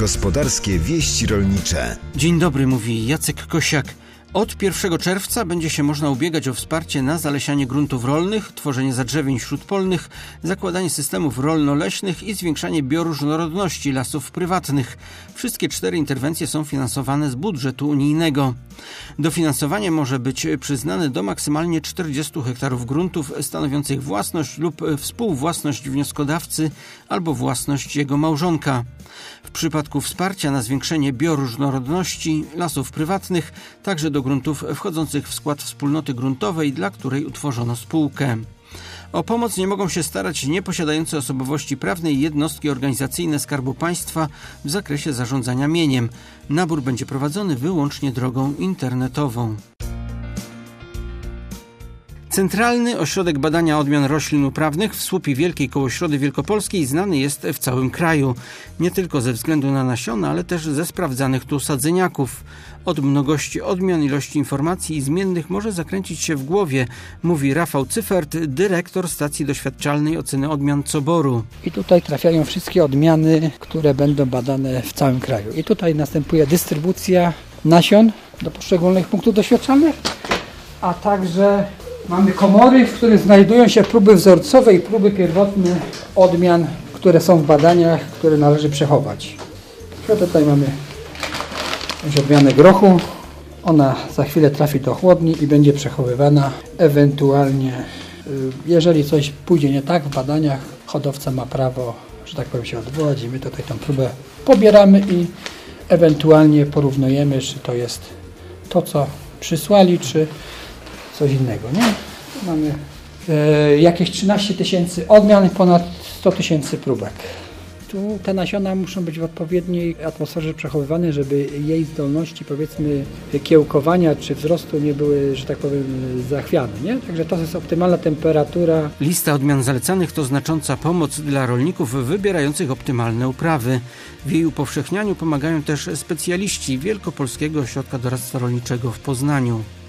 Gospodarskie wieści rolnicze. Dzień dobry, mówi Jacek Kosiak. Od 1 czerwca będzie się można ubiegać o wsparcie na zalesianie gruntów rolnych, tworzenie zadrzewień śródpolnych, zakładanie systemów rolno-leśnych i zwiększanie bioróżnorodności lasów prywatnych. Wszystkie 4 interwencje są finansowane z budżetu unijnego. Dofinansowanie może być przyznane do maksymalnie 40 hektarów gruntów stanowiących własność lub współwłasność wnioskodawcy albo własność jego małżonka. W przypadku wsparcia na zwiększenie bioróżnorodności lasów prywatnych także do gruntów wchodzących w skład wspólnoty gruntowej, dla której utworzono spółkę. O pomoc nie mogą się starać nieposiadające osobowości prawnej jednostki organizacyjne Skarbu Państwa w zakresie zarządzania mieniem. Nabór będzie prowadzony wyłącznie drogą internetową. Centralny Ośrodek Badania Odmian Roślin Uprawnych w Słupie Wielkiej koło Środy Wielkopolskiej znany jest w całym kraju. Nie tylko ze względu na nasiona, ale też ze sprawdzanych tu sadzeniaków. Od mnogości odmian, ilości informacji i zmiennych może zakręcić się w głowie, mówi Rafał Cyfert, dyrektor stacji doświadczalnej oceny odmian Coboru. I tutaj trafiają wszystkie odmiany, które będą badane w całym kraju. I tutaj następuje dystrybucja nasion do poszczególnych punktów doświadczalnych, a także mamy komory, w których znajdują się próby wzorcowe i próby pierwotne odmian, które są w badaniach, które należy przechować. Tutaj mamy odmianę grochu. Ona za chwilę trafi do chłodni i będzie przechowywana. Ewentualnie, jeżeli coś pójdzie nie tak w badaniach, hodowca ma prawo, że tak powiem, się odwołać i my tutaj tą próbę pobieramy i ewentualnie porównujemy, czy to jest to, co przysłali, czy coś innego, nie? Mamy jakieś 13 000 odmian, ponad 100 000 próbek. Tu te nasiona muszą być w odpowiedniej atmosferze przechowywane, żeby jej zdolności, powiedzmy, kiełkowania czy wzrostu nie były, że tak powiem, zachwiane, nie? Także to jest optymalna temperatura. Lista odmian zalecanych to znacząca pomoc dla rolników wybierających optymalne uprawy. W jej upowszechnianiu pomagają też specjaliści Wielkopolskiego Ośrodka Doradztwa Rolniczego w Poznaniu.